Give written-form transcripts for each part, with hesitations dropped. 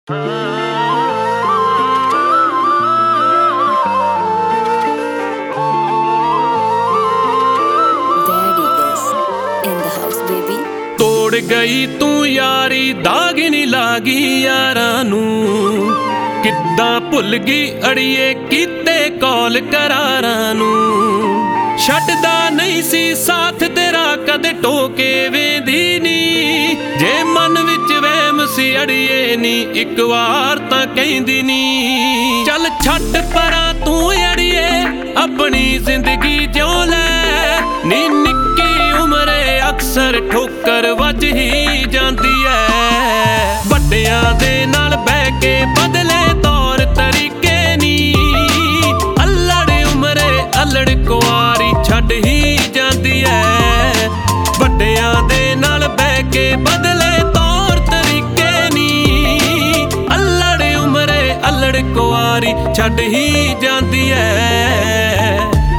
ਤੋੜ ਗਈ ਤੂੰ ਯਾਰੀ, ਦਾਗ ਨੀ ਲਾਗੀ ਯਾਰਾਂ ਨੂੰ। ਕਿੱਦਾਂ ਭੁੱਲ ਗਈ ਅੜੀਏ ਕੀਤੇ ਕੌਲ ਕਰਾਰਾਂ ਨੂੰ। ਛੱਡਦਾ ਨਹੀਂ ਸੀ ਸਾਥ ਤੇਰਾ ਕਦੇ ਟੋਕੇ ਵੇਂਦੀ ਨੀ। ਜੇ ਮਨ ਵਿੱਚ ਵਹਿਮ ਸੀ ਅੜੀਏ ਨੀ ਇੱਕ ਵਾਰ ਤਾਂ ਕਹਿੰਦੀ ਨੀ। ਚੱਲ ਛੱਡ ਪਰਾਂ ਤੂੰ ਅੜੀਏ ਆਪਣੀ ਜ਼ਿੰਦਗੀ ਜਿਉਂ ਲੈ ਨੀ। ਨਿੱਕੀ ਉਮਰੇ ਅਕਸਰ ਠੋਕਰ ਵੱਜ ਹੀ ਜਾਂਦੀ ਐ। ਵੱਡਿਆਂ ਦੇ ਨਾਲ ਬਹਿ ਕੇ ਬਦਲੇ ਤੌਰ ਤਰੀਕੇ ਨੀ। ਅਲੜ ਉਮਰੇ ਅਲੜ ਕੁਆਰੀ ਛੱਡ ਹੀ ਜਾਂਦੀ ਐ। ਵੱਡਿਆਂ ਦੇ ਨਾਲ ਬਹਿ ਕੇ ਬਦਲੇ ਤੌਰ ਤਰੀਕੇ ਨੀ। ਅਲੜ ਉਮਰੇ ਅਲੜ ਕੁਆਰੀ ਛੱਡ ਹੀ ਜਾਂਦੀ ਐ।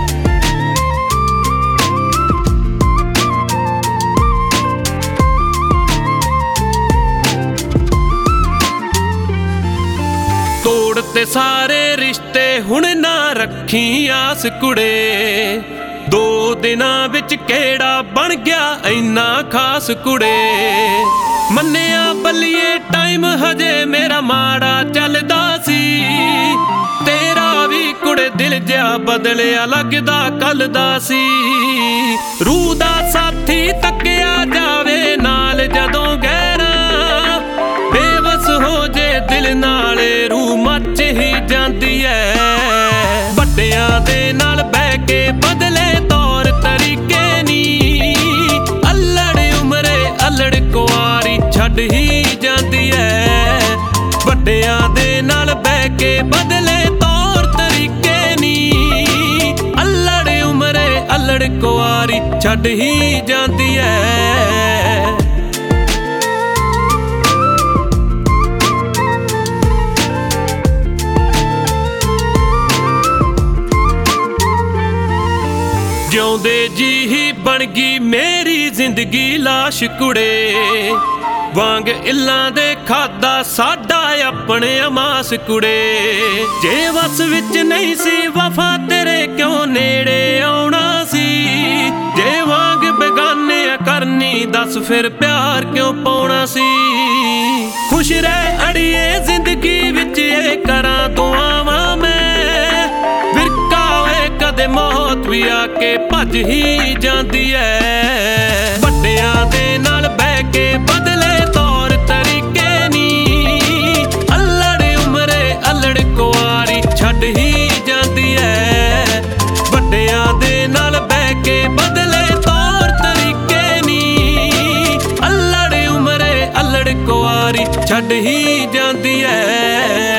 ਤੋੜ ਤੇ ਸਾਰੇ ਰਿਸ਼ਤੇ ਹੁਣ ਨਾ ਰੱਖੀ ਆਸ ਕੁੜੇ। 2 ਦਿਨਾਂ ਵਿੱਚ ਕਿਹੜਾ ਬਣ ਗਿਆ ਇੰਨਾ ਖਾਸ ਕੁੜੇ। ਮੰਨਿਆ ਬੱਲੀਏ ਟਾਈਮ ਹਜੇ ਮੇਰਾ ਮਾੜਾ ਚੱਲਦਾ ਸੀ। ਤੇਰਾ ਵੀ ਕੁੜੇ ਦਿਲ ਜਿਹਾ ਬਦਲਿਆ ਲੱਗਦਾ ਕੱਲ ਦਾ ਸੀ। ਰੂਹ ਦਾ ਸਾਥੀ ਤੱਕਿਆ ਜਾਵੇ ਨਾਲ ਜਦੋਂ ਗਹਿਰਾ। ਬੇਵਸ ਹੋ ਜੇ ਦਿਲ ਨਾਲੇ ਰੂਹ ਮੱਚ ਹੀ ਜਾਂਦੀ ਐ। ਵੱਡਿਆਂ ਦੇ ਨਾਲ ਬਹਿ ਕੇ ਬਦਲੇ ਤੌਰ ਤਰੀਕੇ ਨੀ। ਅਲੜ ਉਮਰੇ ਅਲੜ ਕੁਆਰੀ ਛੱਡ ਹੀ ਜਾਂਦੀ ਐ। ਵੱਡਿਆਂ ਦੇ ਨਾਲ ਬਹਿ ਕੇ ਬਦਲੇ ਤੌਰ ਤਰੀਕੇ ਨੀ। ਅਲੜ ਉਮਰੇ ਅਲੜ ਕੁਆਰੀ ਛੱਡ ਹੀ ਜਾਂਦੀ ਐ। ਜਿਉਂਦੇ ਜੀ ਹੀ ਬਣ ਗਈ ਮੇਰੀ ਜ਼ਿੰਦਗੀ ਲਾਸ਼ ਕੁੜੇ। ਵਾਂਗ ਇੱਲਾਂ ਦੇ ਖਾਦਾ ਸਾਡਾ ਆਪਣੇ ਅਮਾਸ ਕੁੜੇ। ਜੇ ਵਸ ਵਿੱਚ ਨਹੀਂ ਸੀ ਵਫਾ ਤੇਰੇ ਕਿਉਂ ਨੇੜੇ ਆਉਣਾ ਸੀ। ਜੇ ਵਾਂਗ ਬੇਗਾਨਿਆਂ ਕਰਨੀ ਦੱਸ ਫਿਰ ਪਿਆਰ ਕਿਉਂ ਪਾਉਣਾ ਸੀ। ਖੁਸ਼ ਰਹਿ ਅੜੀਏ ਜ਼ਿੰਦਗੀ ਵਿੱਚ ਇਹ ਕਰਾਂ ਦੁਆਵਾਂ ਮੈਂ। ਕਦੇ ਮੌਤ ਵੀ ਆ ਕੇ ਭੱਜ ਹੀ ਜਾਂਦੀ ਐ। ਵੱਡਿਆਂ ਦੇ ਨਾਲ ਬਹਿ ਕੇ ਬਦਲੇ ਤੌਰ ਤਰੀਕੇ ਨੀ। ਅਲੜ ਉਮਰੇ ਅਲੜ ਕੁਆਰੀ ਛੱਡ ਹੀ ਜਾਂਦੀ ਐ। ਵੱਡਿਆਂ ਦੇ ਨਾਲ ਬਹਿ ਕੇ ਬਦਲੇ ਤੌਰ ਤਰੀਕੇ ਨੀ। ਅਲੜ ਉਮਰੇ ਅਲੜ ਕੁਆਰੀ ਛੱਡ ਹੀ ਜਾਂਦੀ ਐ।